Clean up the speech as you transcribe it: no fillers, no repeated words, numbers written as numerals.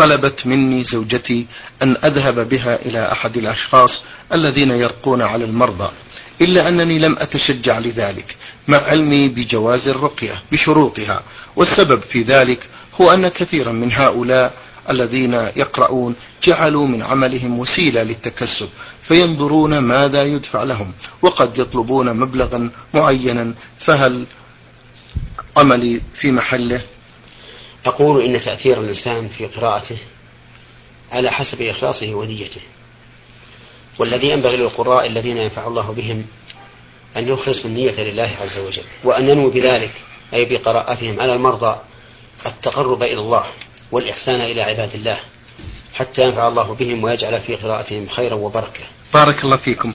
طلبت مني زوجتي أن أذهب بها إلى أحد الأشخاص الذين يرقون على المرضى، إلا أنني لم أتشجع لذلك مع علمي بجواز الرقية بشروطها. والسبب في ذلك هو أن كثيرا من هؤلاء الذين يقرؤون جعلوا من عملهم وسيلة للتكسب، فينظرون ماذا يدفع لهم وقد يطلبون مبلغا معينا. فهل عملي في محله؟ أقول إن تأثير الإنسان في قراءته على حسب إخلاصه ونيته، والذي ينبغي للقراء الذين ينفع الله بهم أن يخلصوا النية لله عز وجل، وأن ينوي بذلك أي بقراءتهم على المرضى التقرب إلى الله والإحسان إلى عباد الله، حتى ينفع الله بهم ويجعل في قراءتهم خيرا وبركة. بارك الله فيكم.